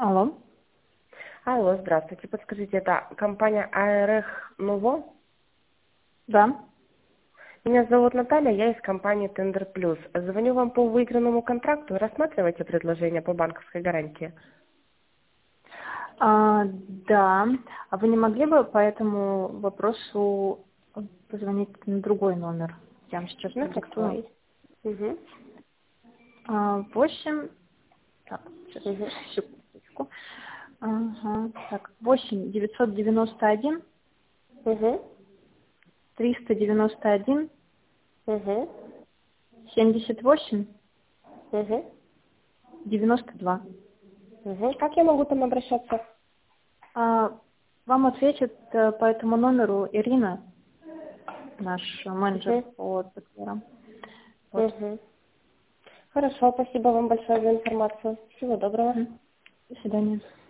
Алло. Алло, здравствуйте. Подскажите, это компания АРХ Ново? Да. Меня зовут Наталья, я из компании Тендер Плюс. Звоню вам по выигранному контракту. Рассматривайте предложение по банковской гарантии. Да. А вы не могли бы по этому вопросу позвонить на другой номер? Я вам сейчас На продиктую. какой? Угу. 8. Так, сейчас, Угу. секундочку. Ага. Так, 8 991 Угу. 391 Угу. 78 Угу. 92. Угу. Как я могу там обращаться? Вам ответит по этому номеру Ирина, наш менеджер Угу. по ТКРам. Вот. Угу. Хорошо, спасибо вам большое за информацию. Всего доброго. До свидания.